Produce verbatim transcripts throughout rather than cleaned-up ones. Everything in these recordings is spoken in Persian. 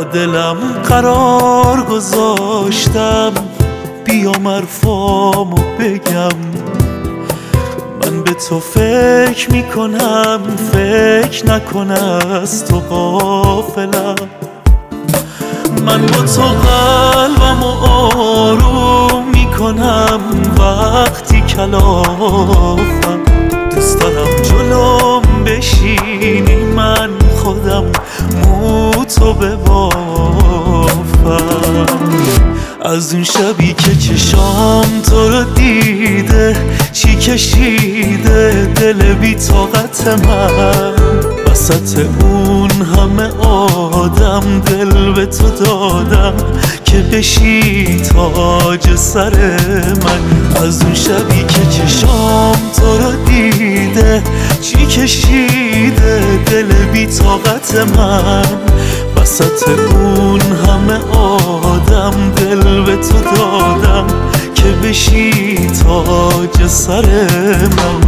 دلم قرار گذاشتم بیام حرفامو بگم. من به تو فکر میکنم، فکر نکن از تو غافلم. من با تو قلبمو آروم میکنم وقتی کلافم. دوست دارم جلوم بشینی من خودم مو تو ببافم. از اون شبی که چشام تو رو دیده چی کشیده دل بی طاقت من. وسط اون همه آدم دل به تو دادم که بشی تاج سر من. از اون شبی که چشام تو رو دیده چی کشیده دل بی طاقت من. وسط اون همه آدم دل به تو دادم که بشی تاج سر من.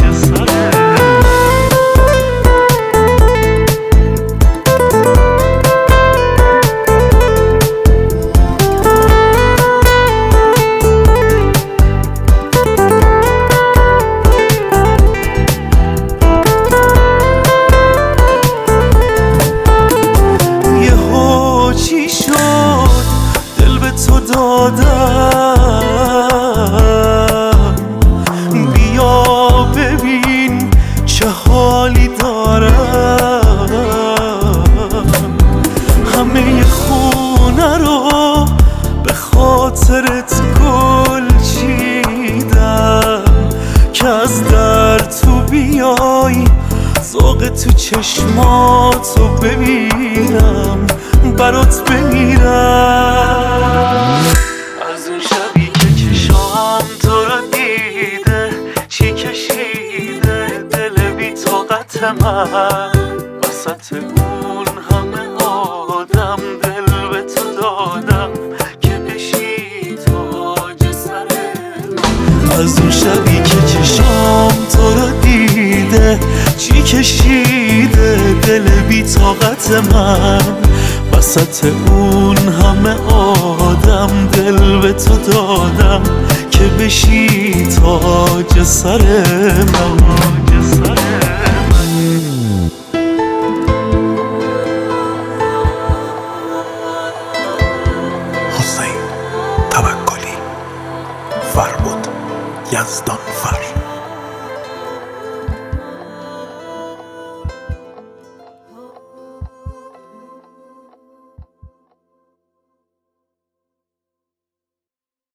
دادم بیا ببین چه حالی دارم. همه خونه رو به خاطرت گل چیدم که از در تو بیای ذوق تو چشماتو ببینم برات بمیرم. از اون شبی که چشام تو رو دیده چی کشیده دل بی طاقت من. وسط اون همه آدم دل به تو دادم که بشی تاج سر من. از اون شبی که چشام تو رو دیده چی کشیده دل بی طاقت من. وسط اون همه آدم دل به تو دادم که بشی تاج سر من. حسین توکلی، فربد یزدان.